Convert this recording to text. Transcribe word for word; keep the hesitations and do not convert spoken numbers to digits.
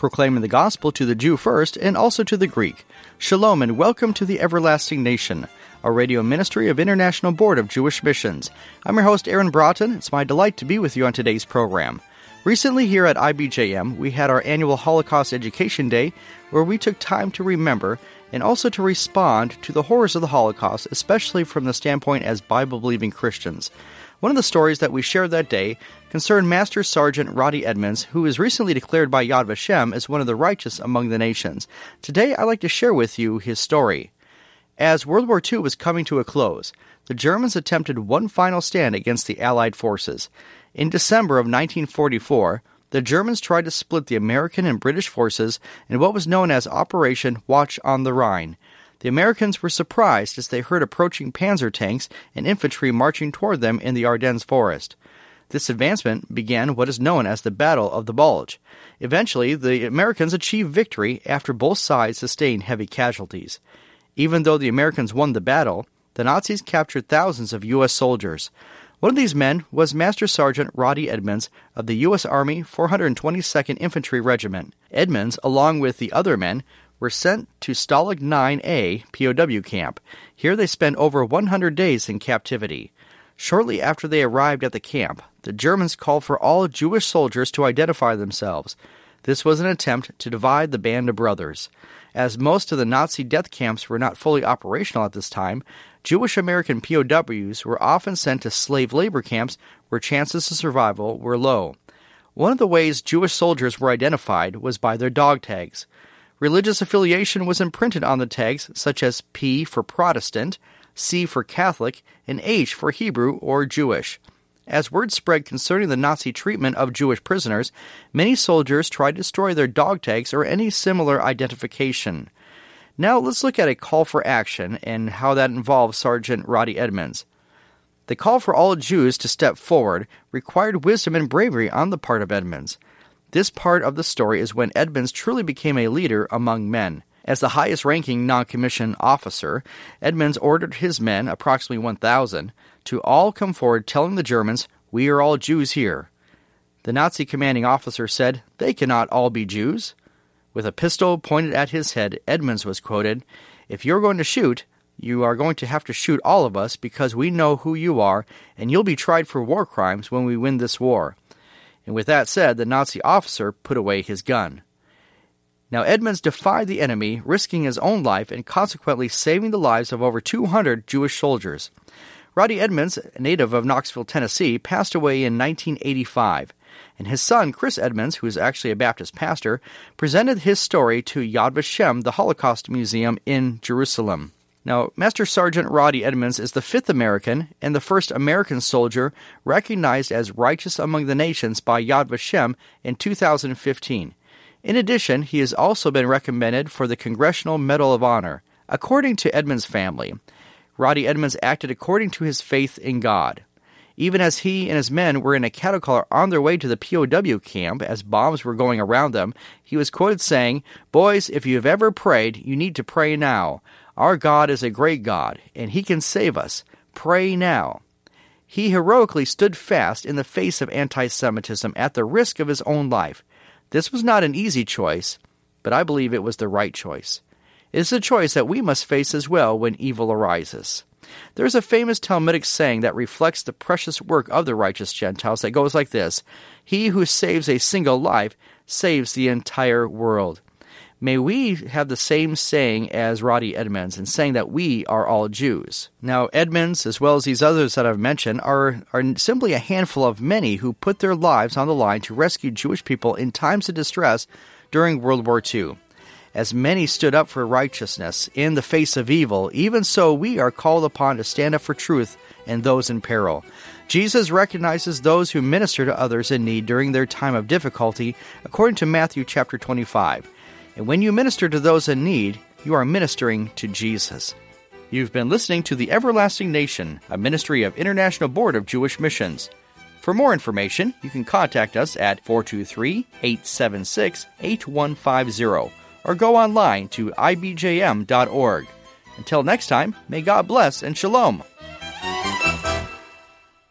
proclaiming the gospel to the Jew first and also to the Greek. Shalom and welcome to the Everlasting Nation, a radio ministry of International Board of Jewish Missions. I'm your host, Aaron Broughton. It's my delight to be with you on today's program. Recently here at I B J M, we had our annual Holocaust Education Day, where we took time to remember and also to respond to the horrors of the Holocaust, especially from the standpoint as Bible-believing Christians. One of the stories that we shared that day concerned Master Sergeant Roddy Edmonds, who was recently declared by Yad Vashem as one of the righteous among the nations. Today, I'd like to share with you his story. As World War Two was coming to a close, the Germans attempted one final stand against the Allied forces. In December of nineteen forty-four, the Germans tried to split the American and British forces in what was known as Operation Watch on the Rhine. The Americans were surprised as they heard approaching panzer tanks and infantry marching toward them in the Ardennes forest. This advancement began what is known as the Battle of the Bulge. Eventually, the Americans achieved victory after both sides sustained heavy casualties. Even though the Americans won the battle, the Nazis captured thousands of U S soldiers. One of these men was Master Sergeant Roddy Edmonds of the U S Army four hundred twenty-second Infantry Regiment. Edmonds, along with the other men, were sent to Stalag nine A P O W camp. Here they spent over one hundred days in captivity. Shortly after they arrived at the camp, the Germans called for all Jewish soldiers to identify themselves. This was an attempt to divide the band of brothers. As most of the Nazi death camps were not fully operational at this time, Jewish American P O Ws were often sent to slave labor camps where chances of survival were low. One of the ways Jewish soldiers were identified was by their dog tags. Religious affiliation was imprinted on the tags, such as P for Protestant, C for Catholic, and H for Hebrew or Jewish. As word spread concerning the Nazi treatment of Jewish prisoners, many soldiers tried to destroy their dog tags or any similar identification. Now let's look at a call for action and how that involves Sergeant Roddy Edmonds. The call for all Jews to step forward required wisdom and bravery on the part of Edmonds. This part of the story is when Edmonds truly became a leader among men. As the highest-ranking non-commissioned officer, Edmonds ordered his men, approximately one thousand, to all come forward telling the Germans, "We are all Jews here." The Nazi commanding officer said, "They cannot all be Jews." With a pistol pointed at his head, Edmonds was quoted, "If you're going to shoot, you are going to have to shoot all of us because we know who you are, and you'll be tried for war crimes when we win this war." And with that said, the Nazi officer put away his gun. Now Edmonds defied the enemy, risking his own life and consequently saving the lives of over two hundred Jewish soldiers. Roddy Edmonds, a native of Knoxville, Tennessee, passed away in nineteen eighty-five, and his son, Chris Edmonds, who is actually a Baptist pastor, presented his story to Yad Vashem, the Holocaust Museum in Jerusalem. Now, Master Sergeant Roddy Edmonds is the fifth American and the first American soldier recognized as righteous among the nations by Yad Vashem in two thousand fifteen. In addition, he has also been recommended for the Congressional Medal of Honor. According to Edmonds' family, Roddy Edmonds acted according to his faith in God. Even as he and his men were in a cattle car on their way to the P O W camp as bombs were going around them, he was quoted saying, "Boys, if you have ever prayed, you need to pray now. Our God is a great God, and He can save us. Pray now." He heroically stood fast in the face of anti-Semitism at the risk of his own life. This was not an easy choice, but I believe it was the right choice. It is a choice that we must face as well when evil arises. There is a famous Talmudic saying that reflects the precious work of the righteous Gentiles that goes like this: "He who saves a single life saves the entire world." May we have the same saying as Roddy Edmonds in saying that we are all Jews. Now, Edmonds, as well as these others that I've mentioned, are, are simply a handful of many who put their lives on the line to rescue Jewish people in times of distress during World War Two. As many stood up for righteousness in the face of evil, even so we are called upon to stand up for truth and those in peril. Jesus recognizes those who minister to others in need during their time of difficulty, according to Matthew chapter twenty-five. And when you minister to those in need, you are ministering to Jesus. You've been listening to The Everlasting Nation, a ministry of International Board of Jewish Missions. For more information, you can contact us at four two three, eight seven six, eight one five zero or go online to I B J M dot org. Until next time, may God bless and shalom.